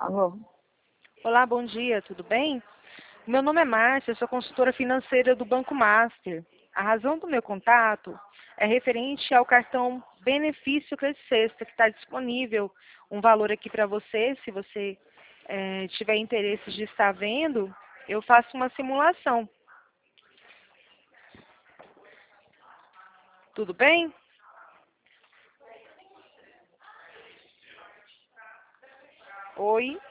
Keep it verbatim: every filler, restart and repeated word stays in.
Alô? Olá, bom dia, tudo bem? Meu nome é Márcia, eu sou consultora financeira do Banco Master. A razão do meu contato é referente ao cartão Benefício Credit Sexta, que está disponível um valor aqui para você. Se você eh, tiver interesse de estar vendo, eu faço uma simulação. Tudo bem? Oi?